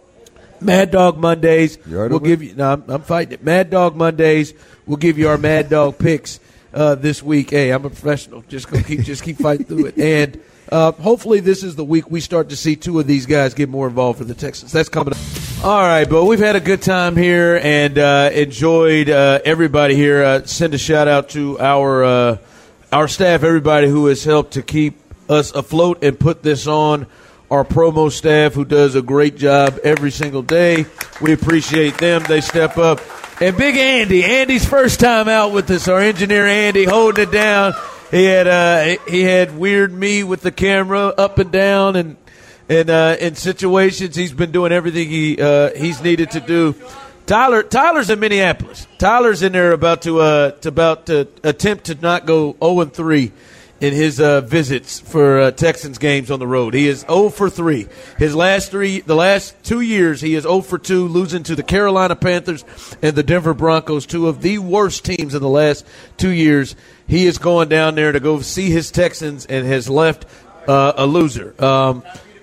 [SPEAKER 6] Mad Dog Mondays. We'll give you. No, I'm, I'm fighting it. Mad Dog Mondays. We'll give you our Mad Dog picks uh, this week. Hey, I'm a professional. Just go keep just keep fighting through it. And uh, hopefully this is the week we start to see two of these guys get more involved for the Texans. That's coming up. All right, but we've had a good time here and uh, enjoyed uh, everybody here. Uh, send a shout out to our uh, our staff, everybody who has helped to keep us afloat and put this on. Our promo staff who does a great job every single day. We appreciate them. They step up. And Big Andy, Andy's first time out with us. Our engineer Andy holding it down. He had uh, he had weird me with the camera up and down and and uh, in situations. He's been doing everything he uh, he's needed to do. Tyler Tyler's in Minneapolis. Tyler's in there about to uh, to about to attempt to not go oh and three. In his uh, visits for uh, Texans games on the road. He is oh for three. His last three, the last two years, he is oh for two, losing to the Carolina Panthers and the Denver Broncos, two of the worst teams in the last two years. He is going down there to go see his Texans and has left uh, a loser. Um,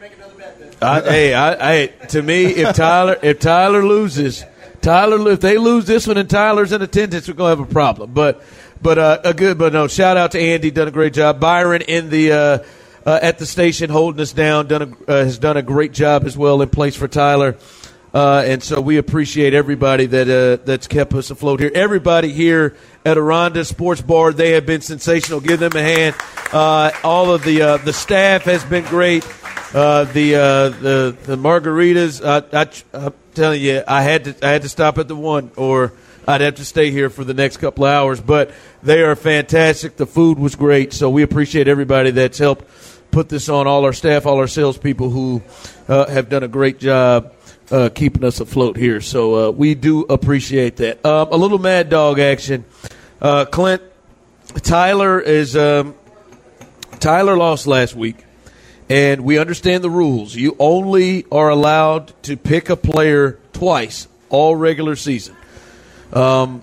[SPEAKER 6] I, hey, I, I, to me, if Tyler, if Tyler loses, Tyler, if they lose this one and Tyler's in attendance, we're gonna have a problem. But. But uh, a good, but no. Shout out to Andy, done a great job. Byron in the uh, uh, at the station holding us down, done a, uh, has done a great job as well in place for Tyler, uh, and so we appreciate everybody that uh, that's kept us afloat here. Everybody here at Aranda Sports Bar, they have been sensational. Give them a hand. Uh, all of the uh, the staff has been great. Uh, the uh, the the margaritas. I, I, I'm telling you, I had to I had to stop at the one or. I'd have to stay here for the next couple of hours, but they are fantastic. The food was great, so we appreciate everybody that's helped put this on, all our staff, all our salespeople who uh, have done a great job uh, keeping us afloat here. So uh, we do appreciate that. Um, a little Mad Dog action. Uh, Clint, Tyler is um, Tyler lost last week, and we understand the rules. You only are allowed to pick a player twice all regular season. Um,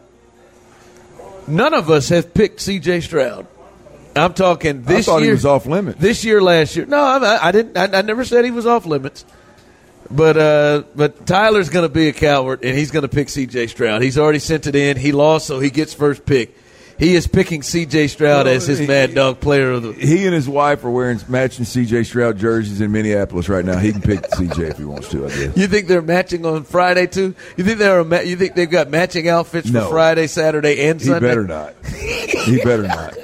[SPEAKER 6] none of us have picked C J Stroud. I'm talking this
[SPEAKER 7] I thought
[SPEAKER 6] year.
[SPEAKER 7] He was off limits.
[SPEAKER 6] This year, last year. No, I, I didn't. I, I never said he was off limits. But uh, but Tyler's going to be a coward, and he's going to pick C J Stroud. He's already sent it in. He lost, so he gets first pick. He is picking C J Stroud well, as his he, Mad Dog player of the.
[SPEAKER 7] He and his wife are wearing matching C J Stroud jerseys in Minneapolis right now. He can pick C J if he wants to. I guess.
[SPEAKER 6] You think they're matching on Friday too? You think they're ma- you think they've got matching outfits
[SPEAKER 7] no.
[SPEAKER 6] for Friday, Saturday, and Sunday?
[SPEAKER 7] He better not. He better not.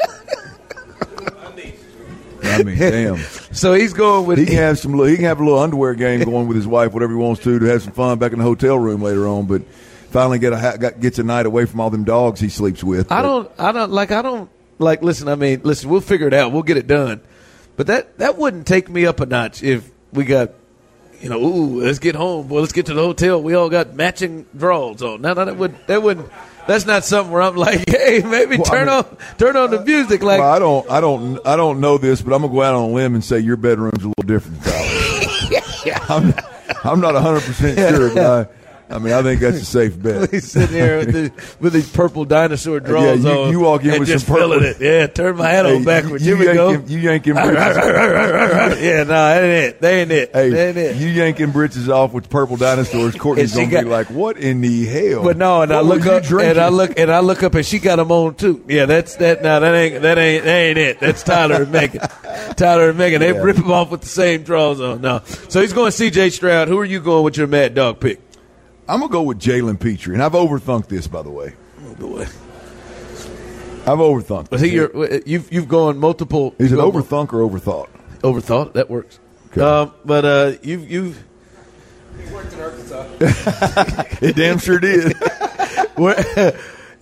[SPEAKER 7] I mean, damn.
[SPEAKER 6] So he's going with.
[SPEAKER 7] He can have some. He can have a little underwear game going with his wife, whatever he wants to, to have some fun back in the hotel room later on. But finally, get a got, gets a night away from all them dogs he sleeps with.
[SPEAKER 6] I don't. I don't like. I don't like. Listen. I mean, listen. We'll figure it out. We'll get it done. But that that wouldn't take me up a notch if we got. You know, ooh, let's get home. Well, let's get to the hotel. We all got matching drawers on. No, no, that would that wouldn't. That's not something where I'm like, hey, maybe well, turn I mean, on turn on the music. Like,
[SPEAKER 7] well, I don't, I don't, I don't know this, but I'm gonna go out on a limb and say your bedroom's a little different than ours. yeah. I'm, I'm not one hundred percent sure, but I, I mean, I think that's a safe bet.
[SPEAKER 6] He's sitting there with, the, with these purple dinosaur drawers
[SPEAKER 7] yeah, you,
[SPEAKER 6] on.
[SPEAKER 7] You walk in
[SPEAKER 6] and
[SPEAKER 7] with
[SPEAKER 6] just
[SPEAKER 7] some purple.
[SPEAKER 6] It. Yeah, turn my hat
[SPEAKER 7] hey,
[SPEAKER 6] on backwards.
[SPEAKER 7] You,
[SPEAKER 6] Here we go.
[SPEAKER 7] Him, you yanking britches.
[SPEAKER 6] yeah, no, that ain't it. They ain't it.
[SPEAKER 7] Hey,
[SPEAKER 6] that ain't it.
[SPEAKER 7] You yanking britches off with purple dinosaurs. Courtney's gonna got, be like, "What in the hell?"
[SPEAKER 6] But no, and
[SPEAKER 7] what
[SPEAKER 6] I look up and I look and I look up and she got them on too. Yeah, that's that. No, that ain't that ain't that ain't it. That's Tyler and Megan. Tyler and Megan. They yeah. rip him off with the same drawers on. No, so he's going C J Stroud. Who are you going with your Mad Dog pick?
[SPEAKER 7] I'm going to go with Jalen Petrie, and I've overthunk this, by the way.
[SPEAKER 6] Oh, boy.
[SPEAKER 7] I've overthunk
[SPEAKER 6] Was he your, you've, you've gone multiple.
[SPEAKER 7] Is it overthunk or overthought?
[SPEAKER 6] Overthought. That works. Okay. Um, but uh, you've, you've.
[SPEAKER 9] He worked in Arkansas.
[SPEAKER 7] It damn sure did.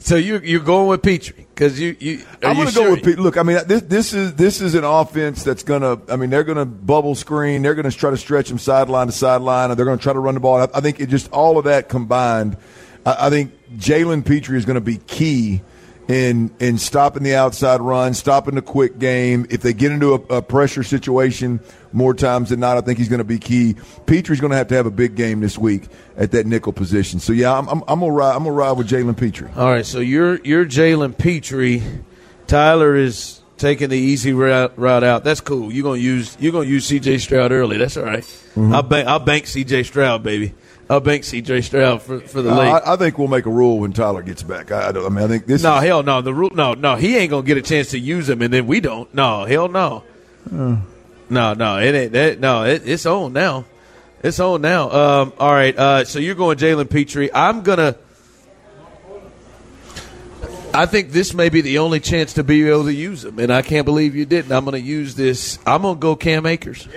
[SPEAKER 6] So you you're going with Petrie because you you.
[SPEAKER 7] I'm going to
[SPEAKER 6] sure?
[SPEAKER 7] go with Petrie. Look, I mean, this this is this is an offense that's going to. I mean, they're going to bubble screen. They're going to try to stretch them sideline to sideline, and they're going to try to run the ball. I, I think it just all of that combined. I, I think Jalen Petrie is going to be key in in stopping the outside run, stopping the quick game. If they get into a, a pressure situation more times than not, I think he's going to be key. Petrie's going to have to have a big game this week at that nickel position. So yeah, I'm I'm, I'm gonna ride. I'm gonna ride with Jalen Petrie.
[SPEAKER 6] All right, so you're you're Jalen Petrie. Tyler is taking the easy route, route out. That's cool. You're gonna use you're gonna use C J Stroud early. That's all right. Mm-hmm. I'll bank I'll bank C J Stroud, baby. I'll bank C J Stroud for, for the late.
[SPEAKER 7] Uh, I, I think we'll make a rule when Tyler gets back. I, I, don't, I mean, I think this.
[SPEAKER 6] No,
[SPEAKER 7] is,
[SPEAKER 6] hell no. The rule, no, no. He ain't gonna get a chance to use him, and then we don't. No, hell no. Uh, no, no. It ain't that. No, it, it's on now. It's on now. Um, all right. Uh, so you're going Jalen Petrie. I'm gonna. I think this may be the only chance to be able to use him, and I can't believe you didn't. I'm going to use this. I'm going to go Cam Akers.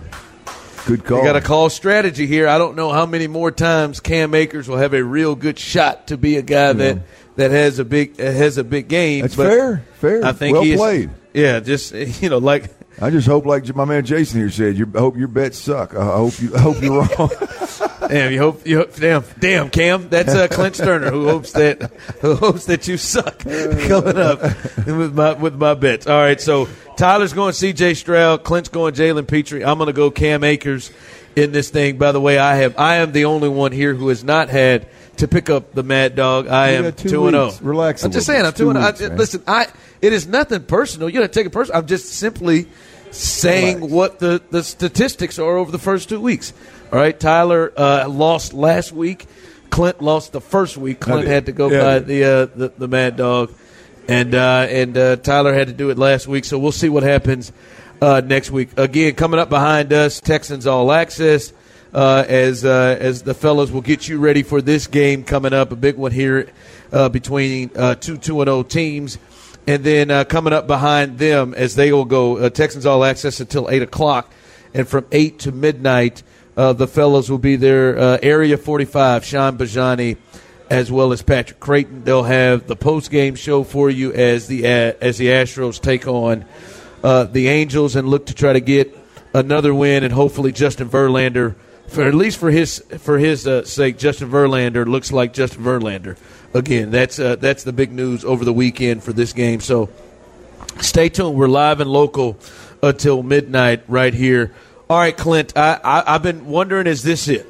[SPEAKER 7] Good call.
[SPEAKER 6] You got a call strategy here. I don't know how many more times Cam Akers will have a real good shot to be a guy yeah. that, that has a big uh, has a big game.
[SPEAKER 7] That's
[SPEAKER 6] but
[SPEAKER 7] fair. Fair.
[SPEAKER 6] I think
[SPEAKER 7] well
[SPEAKER 6] he is,
[SPEAKER 7] played.
[SPEAKER 6] Yeah, just you know, like
[SPEAKER 7] I just hope, like my man Jason here said, you, I hope your bets suck. I hope you. I hope you're wrong.
[SPEAKER 6] Damn, you hope you hope, damn, damn, Cam. That's uh, Clint Sterner who hopes that who hopes that you suck coming up with my with my bets. All right, so Tyler's going C J Stroud, Clint's going Jalen Petrie. I'm going to go Cam Akers in this thing. By the way, I have I am the only one here who has not had to pick up the Mad Dog. I
[SPEAKER 7] you
[SPEAKER 6] am
[SPEAKER 7] two,
[SPEAKER 6] two and zero.
[SPEAKER 7] Relax.
[SPEAKER 6] I'm just saying, I'm two and zero. Listen, I it is nothing personal. You got to take it personal. I'm just simply saying Relax. what the the statistics are over the first two weeks. All right, Tyler uh, lost last week. Clint lost the first week. Clint had to go yeah, by the, uh, the the Mad Dog, and uh, and uh, Tyler had to do it last week. So we'll see what happens uh, next week. Again, coming up behind us, Texans All Access. Uh, as uh, as the fellas will get you ready for this game coming up, a big one here uh, between uh, two two and zero teams, and then uh, coming up behind them as they will go uh, Texans All Access until eight o'clock, and from eight to midnight. Uh, the fellas will be there. Uh, Area forty-five, Sean Bajani, as well as Patrick Creighton. They'll have the post-game show for you as the uh, as the Astros take on uh, the Angels and look to try to get another win. And hopefully Justin Verlander, for at least for his for his uh, sake, Justin Verlander looks like Justin Verlander again. That's uh, that's the big news over the weekend for this game. So stay tuned. We're live and local until midnight right here. All right, Clint, I, I, I've been wondering, is this it?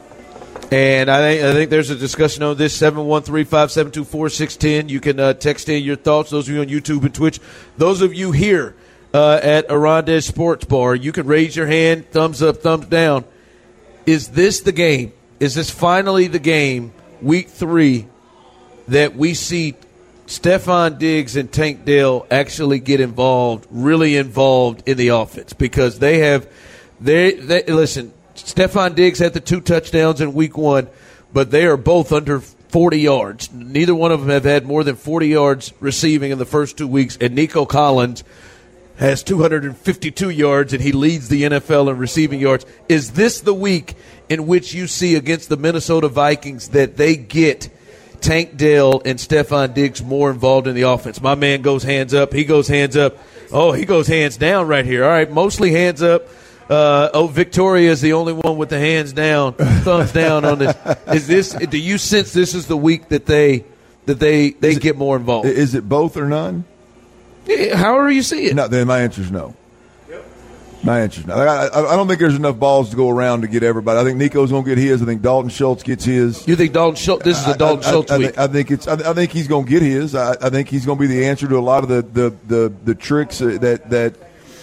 [SPEAKER 6] And I think, I think there's a discussion on this, seven one three, five seven two, four six one zero. You can uh, text in your thoughts, those of you on YouTube and Twitch. Those of you here uh, at Arondez Sports Bar, you can raise your hand, thumbs up, thumbs down. Is this the game? Is this finally the game, week three, that we see Stefon Diggs and Tank Dell actually get involved, really involved in the offense? Because they have – They, they listen, Stefon Diggs had the two touchdowns in week one, but they are both under forty yards. Neither one of them have had more than forty yards receiving in the first two weeks, and Nico Collins has two hundred fifty-two yards, and he leads the N F L in receiving yards. Is this the week in which you see against the Minnesota Vikings that they get Tank Dell and Stefon Diggs more involved in the offense? My man goes hands up. He goes hands up. Oh, he goes hands down right here. All right, mostly hands up. Uh, oh, Victoria is the only one with the hands down, thumbs down on this. Is this? Do you sense this is the week that they that they they
[SPEAKER 7] is
[SPEAKER 6] get
[SPEAKER 7] it,
[SPEAKER 6] more involved?
[SPEAKER 7] Is it both or none?
[SPEAKER 6] Yeah, however you see it.
[SPEAKER 7] No, then my answer is no. Yep. My answer is no. I, I, I don't think there's enough balls to go around to get everybody. I think Nico's going to get his. I think Dalton Schultz gets his.
[SPEAKER 6] You think Dalton Schultz? This is the Dalton
[SPEAKER 7] I, I,
[SPEAKER 6] Schultz
[SPEAKER 7] I, I
[SPEAKER 6] week.
[SPEAKER 7] Think, I think it's. I, I think he's going to get his. I, I think he's going to be the answer to a lot of the the the, the tricks that that.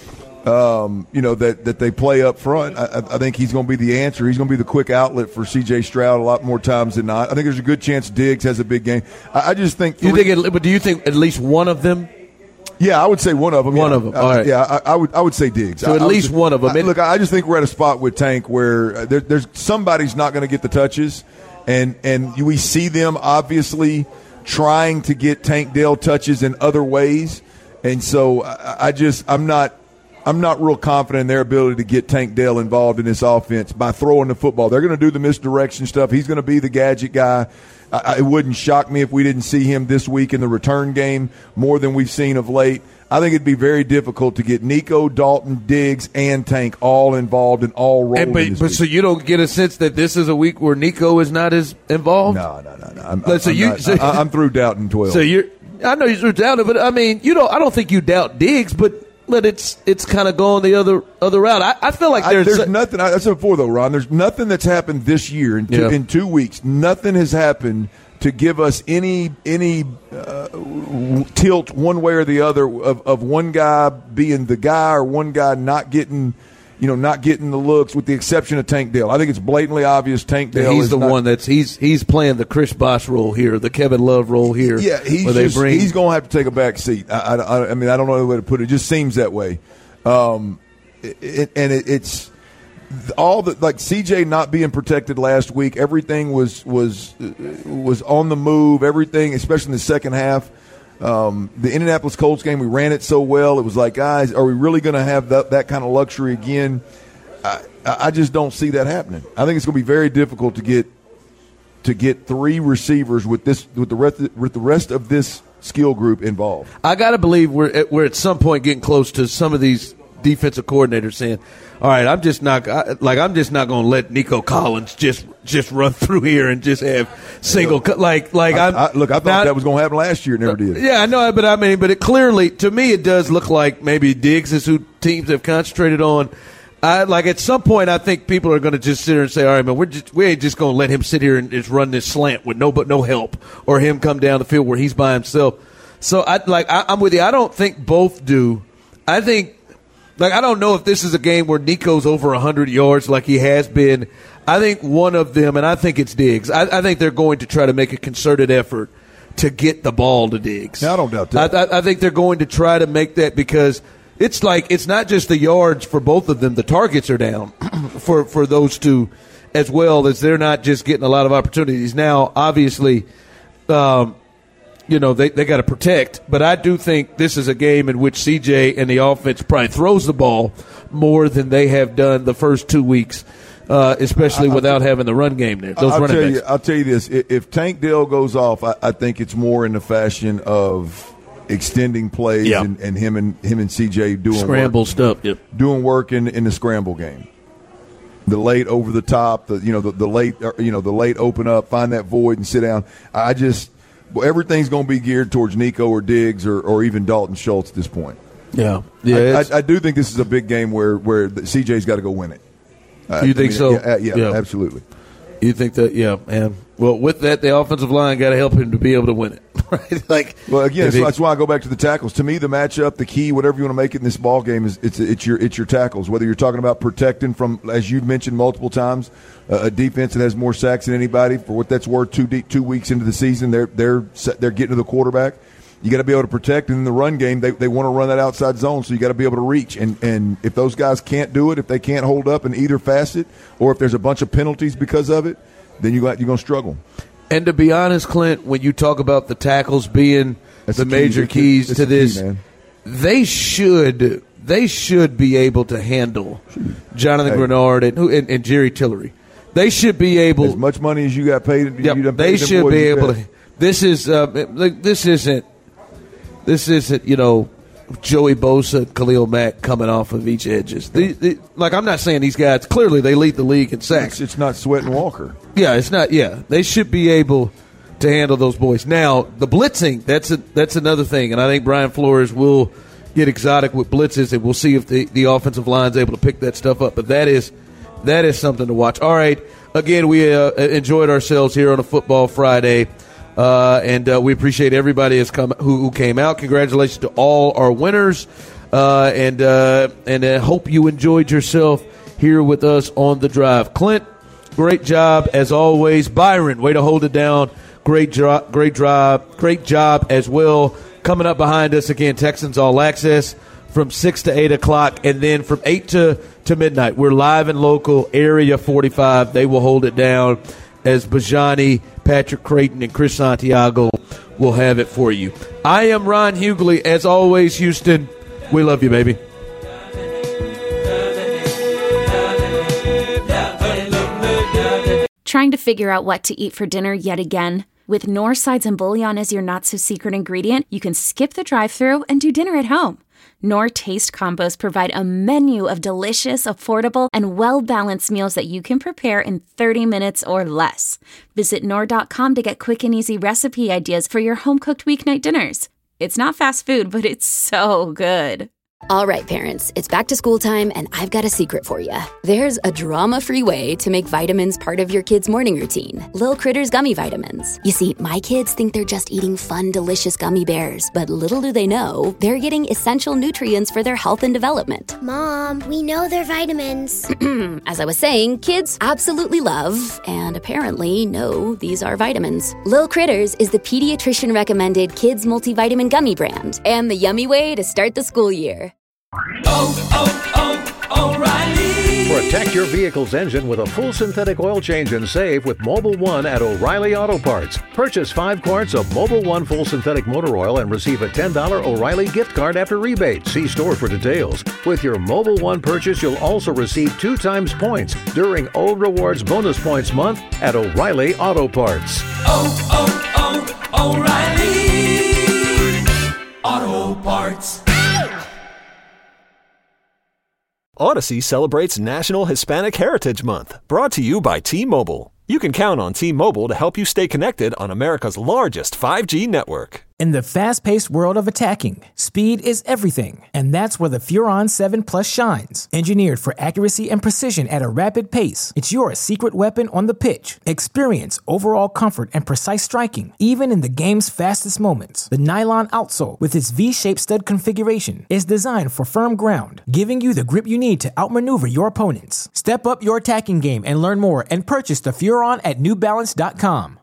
[SPEAKER 7] Um, you know, that, that they play up front. I, I think he's going to be the answer. He's going to be the quick outlet for C J Stroud a lot more times than not. I think there's a good chance Diggs has a big game. I, I just think.
[SPEAKER 6] Three, you think? It, but do you think at least one of them?
[SPEAKER 7] Yeah, I would say one of them.
[SPEAKER 6] One
[SPEAKER 7] yeah.
[SPEAKER 6] of them. All right.
[SPEAKER 7] Uh, yeah, I, I would. I would say Diggs.
[SPEAKER 6] So
[SPEAKER 7] I,
[SPEAKER 6] at
[SPEAKER 7] I
[SPEAKER 6] least
[SPEAKER 7] say,
[SPEAKER 6] one of them.
[SPEAKER 7] I, look, I just think we're at a spot with Tank where there, there's somebody's not going to get the touches, and and we see them obviously trying to get Tank Dell touches in other ways, and so I, I just I'm not. I'm not real confident in their ability to get Tank Dell involved in this offense by throwing the football. They're going to do the misdirection stuff. He's going to be the gadget guy. I, it wouldn't shock me if we didn't see him this week in the return game more than we've seen of late. I think it'd be very difficult to get Nico, Dalton, Diggs, and Tank all involved and all rolling.
[SPEAKER 6] And, but,
[SPEAKER 7] this
[SPEAKER 6] but
[SPEAKER 7] week.
[SPEAKER 6] so you don't get a sense that this is a week where Nico is not as involved?
[SPEAKER 7] No, no, no, no. I'm,
[SPEAKER 6] Like, so
[SPEAKER 7] I'm,
[SPEAKER 6] you-
[SPEAKER 7] not,
[SPEAKER 6] so-
[SPEAKER 7] I, I'm through doubting twelve.
[SPEAKER 6] So you're, I know you're doubting, but I mean, you know, I don't think you doubt Diggs, but but it's it's kind of going the other other route. I, I feel like
[SPEAKER 7] I,
[SPEAKER 6] there's,
[SPEAKER 7] there's nothing. I said before though, Ron. There's nothing that's happened this year in two,
[SPEAKER 6] Yeah.
[SPEAKER 7] in two weeks. Nothing has happened to give us any any uh, tilt one way or the other of, of one guy being the guy or one guy not getting, you know, not getting the looks, with the exception of Tank Dell. I think it's blatantly obvious Tank Dell.
[SPEAKER 6] he's
[SPEAKER 7] is
[SPEAKER 6] the
[SPEAKER 7] not,
[SPEAKER 6] one that's he's he's playing the Chris Bosh role here, the Kevin Love role here.
[SPEAKER 7] Yeah, he's
[SPEAKER 6] where they
[SPEAKER 7] just,
[SPEAKER 6] bring,
[SPEAKER 7] he's going to have to take a back seat. I, I, I mean, I don't know the way to put it. It just seems that way. Um, it, it, and it, it's all the like C J not being protected last week. Everything was was was on the move. Everything, especially in the second half. Um, the Indianapolis Colts game, we ran it so well. It was like, guys, are we really going to have that, that kind of luxury again? I, I just don't see that happening. I think it's going to be very difficult to get to get three receivers with this with the rest of, with the rest of this skill group involved.
[SPEAKER 6] I got to believe we're at, we're at some point getting close to some of these defensive coordinators saying, "All right, I'm just not I, like I'm just not going to let Nico Collins just just run through here and just have single cut like like
[SPEAKER 7] I,
[SPEAKER 6] I'm
[SPEAKER 7] I, look, I thought
[SPEAKER 6] not,
[SPEAKER 7] that was going to happen last year. It never did.
[SPEAKER 6] Yeah, I know, but I mean, but it clearly to me it does look like maybe Diggs is who teams have concentrated on. I, like at some point, I think people are going to just sit here and say, "All right, man, we're just, we ain't just going to let him sit here and just run this slant with no but no help, or him come down the field where he's by himself." So I like I, I'm with you. I don't think both do. I think like I don't know if this is a game where Nico's over one hundred yards like he has been. I think one of them, and I think it's Diggs. I, I think they're going to try to make a concerted effort to get the ball to Diggs.
[SPEAKER 7] Yeah, I don't doubt that.
[SPEAKER 6] I, I, I think they're going to try to make that because. It's like it's not just the yards for both of them. The targets are down for, for those two as well, as they're not just getting a lot of opportunities. Now, obviously, um, you know, they, they got to protect. But I do think this is a game in which C J and the offense probably throws the ball more than they have done the first two weeks, uh, especially
[SPEAKER 7] I,
[SPEAKER 6] without having the run game there. Those
[SPEAKER 7] I'll
[SPEAKER 6] running
[SPEAKER 7] tell
[SPEAKER 6] backs.
[SPEAKER 7] you, I'll tell you this: if, if Tank Dell goes off, I, I think it's more in the fashion of extending plays
[SPEAKER 6] Yeah.
[SPEAKER 7] and, and him and him and C J doing
[SPEAKER 6] Scramble
[SPEAKER 7] work,
[SPEAKER 6] stuff. Yep.
[SPEAKER 7] doing work in, in the scramble game. The late over the top, the you know the, the late you know the late open up, find that void and sit down. I just well, everything's going to be geared towards Nico or Diggs or, or even Dalton Schultz at this point.
[SPEAKER 6] Yeah, yeah.
[SPEAKER 7] I,
[SPEAKER 6] it's-
[SPEAKER 7] I, I do think this is a big game where where C J's got to go win it. Uh,
[SPEAKER 6] You think
[SPEAKER 7] I mean,
[SPEAKER 6] so?
[SPEAKER 7] Yeah, yeah,
[SPEAKER 6] Yeah.
[SPEAKER 7] absolutely.
[SPEAKER 6] You think that? Yeah, and well, with that, the offensive line got to help him to be able to win it. Right? Like,
[SPEAKER 7] Well, again,
[SPEAKER 6] if
[SPEAKER 7] that's,
[SPEAKER 6] he-
[SPEAKER 7] that's why I go back to the tackles. To me, the matchup, the key, whatever you want to make it in this ball game is it's it's your it's your tackles. Whether you're talking about protecting from, as you've mentioned multiple times, uh, a defense that has more sacks than anybody. For what that's worth, two de- two weeks into the season, they're they're they're getting to the quarterback. You got to be able to protect, and in the run game, they they want to run that outside zone, so you got to be able to reach. And and if those guys can't do it, if they can't hold up in either facet, or if there's a bunch of penalties because of it, then you got you're going to struggle.
[SPEAKER 6] And to be honest, Clint, when you talk about the tackles being
[SPEAKER 7] That's
[SPEAKER 6] the
[SPEAKER 7] the key.
[SPEAKER 6] major
[SPEAKER 7] That's the-
[SPEAKER 6] keys
[SPEAKER 7] that's
[SPEAKER 6] to
[SPEAKER 7] the key,
[SPEAKER 6] this,
[SPEAKER 7] man.
[SPEAKER 6] they should they should be able to handle Jonathan
[SPEAKER 7] Hey.
[SPEAKER 6] Grenard and, who- and, and Jerry Tillery. They should be able.
[SPEAKER 7] As much money as you got paid,
[SPEAKER 6] Yep,
[SPEAKER 7] you done
[SPEAKER 6] they
[SPEAKER 7] paid them
[SPEAKER 6] should
[SPEAKER 7] boys,
[SPEAKER 6] be
[SPEAKER 7] you
[SPEAKER 6] able
[SPEAKER 7] bet.
[SPEAKER 6] to. This is uh, like, this isn't this isn't you know Joey Bosa, Khalil Mack coming off of each edges. The, the, like I'm not saying these guys clearly they lead the league in sacks.
[SPEAKER 7] It's, it's not Sweat and Walker.
[SPEAKER 6] Yeah, it's not. Yeah, they should be able to handle those boys. Now, the blitzing, that's a, that's another thing, and I think Brian Flores will get exotic with blitzes, and we'll see if the, the offensive line is able to pick that stuff up. But that is that is something to watch. All right, again, we uh, enjoyed ourselves here on a Football Friday, uh, and uh, we appreciate everybody has come who, who came out. Congratulations to all our winners, uh, and uh, and uh, hope you enjoyed yourself here with us on the drive. Clint, great job as always. Byron, way to hold it down. Great job, great job, great job as well. Coming up behind us again, Texans All Access from six to eight o'clock, and then from eight to, to midnight. We're live and local, Area forty-five. They will hold it down as Bajani, Patrick Creighton, and Chris Santiago will have it for you. I am Ron Hughley. As always, Houston, we love you, baby.
[SPEAKER 1] Trying to figure out what to eat for dinner yet again? With Knorr sides and bouillon as your not-so-secret ingredient, you can skip the drive-thru and do dinner at home. Knorr Taste Combos provide a menu of delicious, affordable, and well-balanced meals that you can prepare in thirty minutes or less. Visit Knorr dot com to get quick and easy recipe ideas for your home-cooked weeknight dinners. It's not fast food, but it's so good.
[SPEAKER 2] All right, parents, it's back to school time, and I've got a secret for you. There's a drama-free way to make vitamins part of your kid's morning routine. Lil Critters Gummy Vitamins. You see, my kids think they're just eating fun, delicious gummy bears, but little do they know, they're getting essential nutrients for their health and development.
[SPEAKER 3] Mom, we know they're vitamins.
[SPEAKER 2] As I was saying, kids absolutely love, and apparently know, these are vitamins. Lil Critters is the pediatrician-recommended kids multivitamin gummy brand, and the yummy way to start the school year.
[SPEAKER 5] Oh, oh, oh, O'Reilly.
[SPEAKER 9] Protect your vehicle's engine with a full synthetic oil change and save with Mobil one at O'Reilly Auto Parts. Purchase five quarts of Mobil one full synthetic motor oil and receive a ten dollars O'Reilly gift card after rebate. See store for details. With your Mobil one purchase, you'll also receive two times points during O Rewards Bonus Points Month at O'Reilly Auto Parts.
[SPEAKER 5] Oh, oh, oh, O'Reilly Auto Parts.
[SPEAKER 4] Odyssey celebrates National Hispanic Heritage Month, brought to you by T-Mobile. You can count on T-Mobile to help you stay connected on America's largest five G network.
[SPEAKER 10] In the fast-paced world of attacking, speed is everything, and that's where the Furon seven Plus shines. Engineered for accuracy and precision at a rapid pace, it's your secret weapon on the pitch. Experience overall comfort and precise striking, even in the game's fastest moments. The nylon outsole, with its V-shaped stud configuration, is designed for firm ground, giving you the grip you need to outmaneuver your opponents. Step up your attacking game and learn more and purchase the Furon at New Balance dot com.